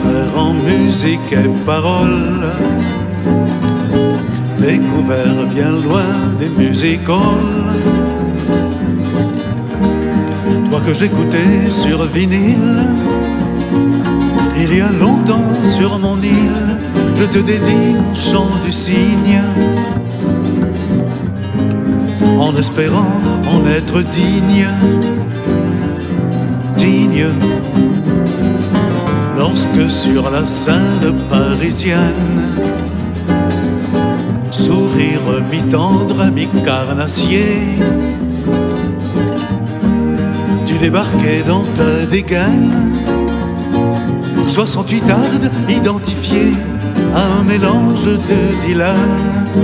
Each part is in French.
frère en musique et paroles, découvert bien loin des music halls. Toi que j'écoutais sur vinyle, il y a longtemps sur mon île, je te dédie mon chant du cygne, en espérant en être digne. Digne, lorsque sur la scène parisienne, sourire mi-tendre, mi-carnassier, tu débarquais dans ta dégaine, 68 ardes identifiées à un mélange de Dylan,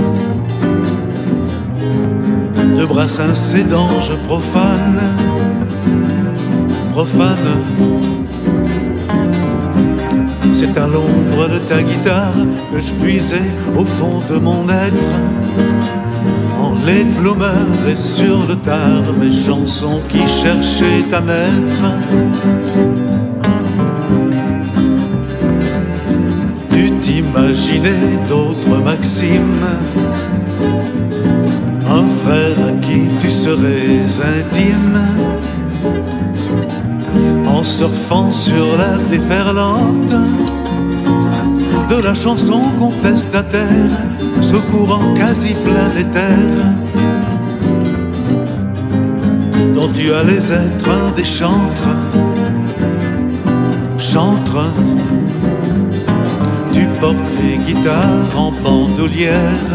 de Brassens et d'anges profanes. Profane, c'est à l'ombre de ta guitare que je puisais au fond de mon être, en les plumeurs et sur le tard, mes chansons qui cherchaient à naître. Tu t'imaginais d'autres maximes, un frère à qui tu serais intime, en surfant sur la déferlante de la chanson contestataire, ce courant quasi planétaire dont tu allais être un des chantres. Chantre, tu portais guitare en bandoulière,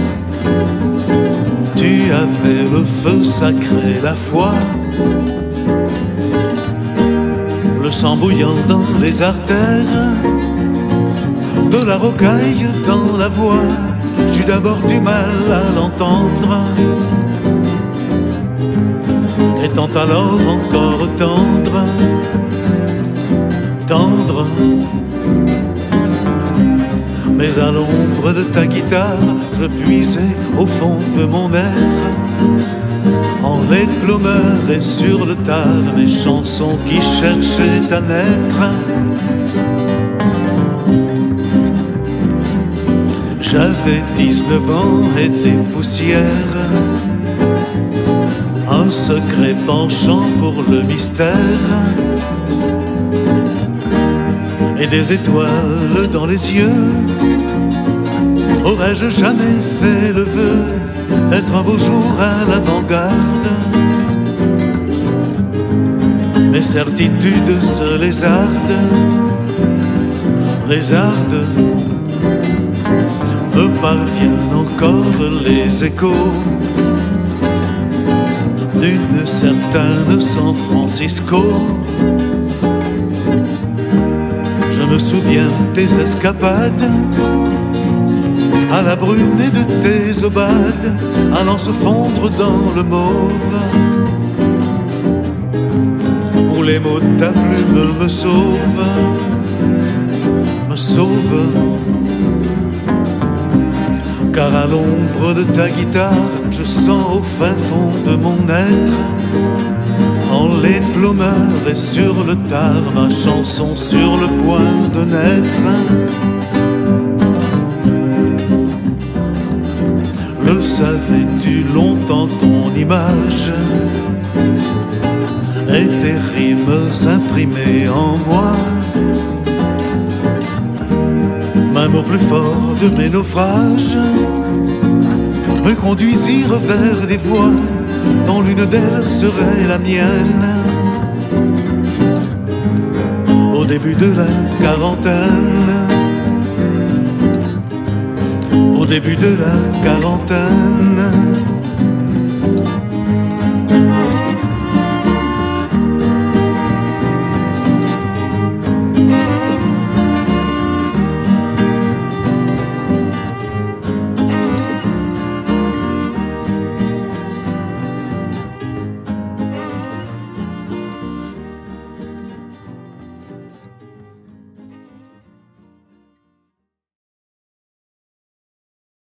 tu avais le feu sacré, la foi, le sang bouillant dans les artères, de la rocaille dans la voix. J'eus d'abord du mal à l'entendre, étant alors encore tendre, tendre. Mais à l'ombre de ta guitare, je puisais au fond de mon être, en les plumeurs et sur le tard, mes chansons qui cherchaient à naître. J'avais 19 ans et des poussières, un secret penchant pour le mystère, et des étoiles dans les yeux. Aurais-je jamais fait le vœu d'être un beau jour à l'avant-garde? Mes certitudes se lézardent, lézardent. Me parviennent encore les échos d'une certaine San Francisco. Je me souviens des escapades à la brune et de tes aubades, allant se fondre dans le mauve, où les mots de ta plume me sauvent, me sauvent. Car à l'ombre de ta guitare, je sens au fin fond de mon être, en les plumeurs et sur le tard, ma chanson sur le point de naître. Le savais-tu longtemps ton image et tes rimes imprimées en moi, même au plus fort de mes naufrages, me conduisirent vers des voies dont l'une d'elles serait la mienne. Au début de la quarantaine, au début de la quarantaine.